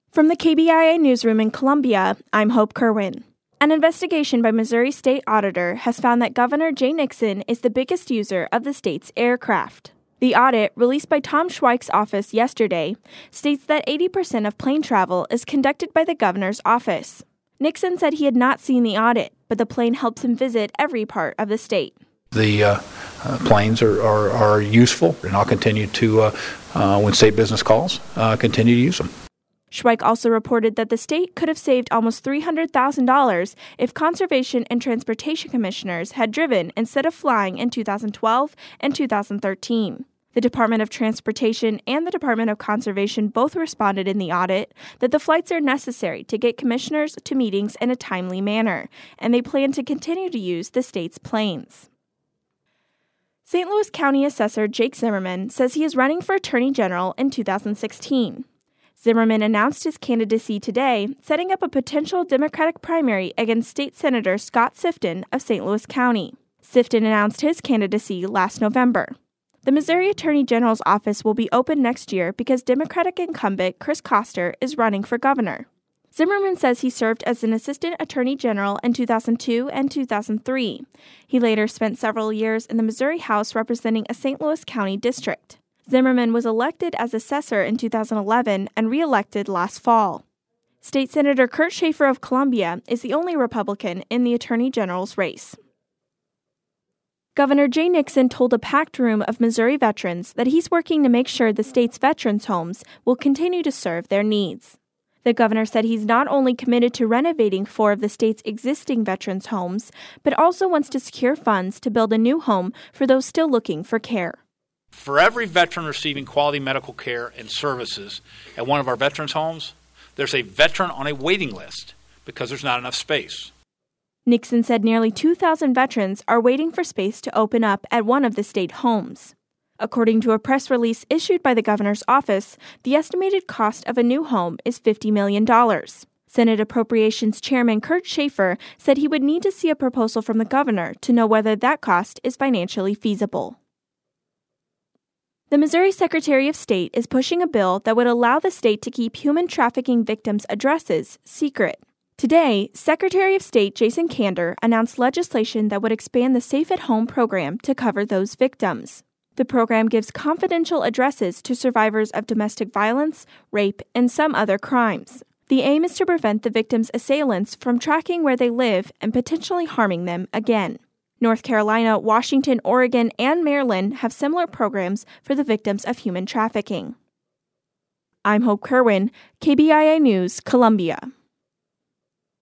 From the KBIA newsroom in Columbia, I'm Hope Kerwin. An investigation by Missouri State Auditor has found that Governor Jay Nixon is the biggest user of the state's aircraft. The audit, released by Tom Schweik's office yesterday, states that 80% of plane travel is conducted by the governor's office. Nixon said he had not seen the audit, but the plane helps him visit every part of the state. The planes are useful, and I'll continue to, when state business calls, continue to use them. Schweik also reported that the state could have saved almost $300,000 if Conservation and Transportation Commissioners had driven instead of flying in 2012 and 2013. The Department of Transportation and the Department of Conservation both responded in the audit that the flights are necessary to get commissioners to meetings in a timely manner, and they plan to continue to use the state's planes. St. Louis County Assessor Jake Zimmerman says he is running for Attorney General in 2016. Zimmerman announced his candidacy today, setting up a potential Democratic primary against State Senator Scott Sifton of St. Louis County. Sifton announced his candidacy last November. The Missouri Attorney General's office will be open next year because Democratic incumbent Chris Koster is running for governor. Zimmerman says he served as an assistant attorney general in 2002 and 2003. He later spent several years in the Missouri House representing a St. Louis County district. Zimmerman was elected as assessor in 2011 and re-elected last fall. State Senator Kurt Schaefer of Columbia is the only Republican in the Attorney General's race. Governor Jay Nixon told a packed room of Missouri veterans that he's working to make sure the state's veterans' homes will continue to serve their needs. The governor said he's not only committed to renovating 4 of the state's existing veterans' homes, but also wants to secure funds to build a new home for those still looking for care. For every veteran receiving quality medical care and services at one of our veterans' homes, there's a veteran on a waiting list because there's not enough space. Nixon said nearly 2,000 veterans are waiting for space to open up at one of the state homes. According to a press release issued by the governor's office, the estimated cost of a new home is $50 million. Senate Appropriations Chairman Kurt Schaefer said he would need to see a proposal from the governor to know whether that cost is financially feasible. The Missouri Secretary of State is pushing a bill that would allow the state to keep human trafficking victims' addresses secret. Today, Secretary of State Jason Kander announced legislation that would expand the Safe at Home program to cover those victims. The program gives confidential addresses to survivors of domestic violence, rape, and some other crimes. The aim is to prevent the victims' assailants from tracking where they live and potentially harming them again. North Carolina, Washington, Oregon, and Maryland have similar programs for the victims of human trafficking. I'm Hope Kerwin, KBIA News, Columbia.